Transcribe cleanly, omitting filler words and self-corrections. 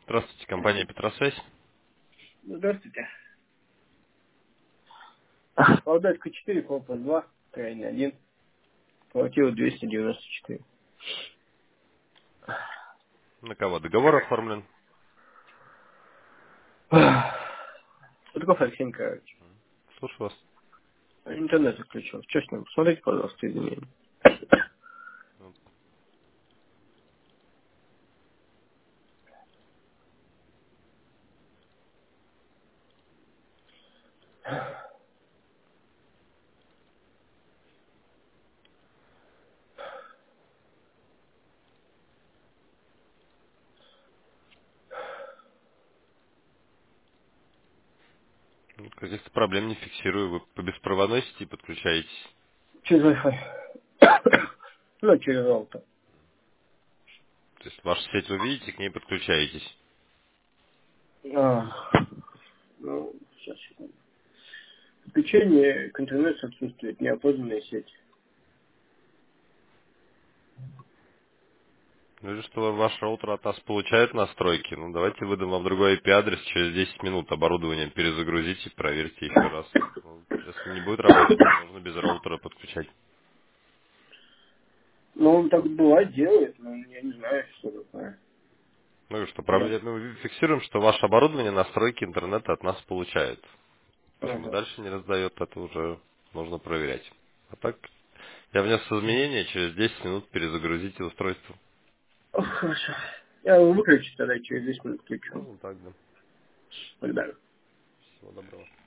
Здравствуйте, компания Петросвязь. Здравствуйте. Валдатка 4, корпус 2, крайний 1, квартира 294. На кого договор оформлен? Петров Алексей Николаевич. Слушаю вас. Интернет отключил. Что с ним? Посмотрите, пожалуйста, извинения. Каких-то проблем не фиксирую. Вы по беспроводной сети подключаетесь. Через Wi-Fi. Ну, через роутер. То есть вашу сеть вы видите, к ней подключаетесь. А, ну, сейчас, секунду. Подключение к интернету отсутствует, неопознанная сеть. Ну или что ваш роутер от нас получает настройки. Ну давайте выдам вам другой IP-адрес. Через 10 минут оборудование перезагрузите, проверьте еще раз. Ну, если не будет работать, то можно без роутера подключать. Ну, он так бывает делает, но я не знаю, что такое. Ну и что, Я. ну, фиксируем, что ваше оборудование настройки интернета от нас получает. Почему Ага. дальше не раздает, это уже нужно проверять. А так, я внес изменения, через 10 минут перезагрузите устройство. Ох, хорошо. Я его выключу тогда, через 10 минут включу. Ну, так, да. Благодарю. Всего доброго.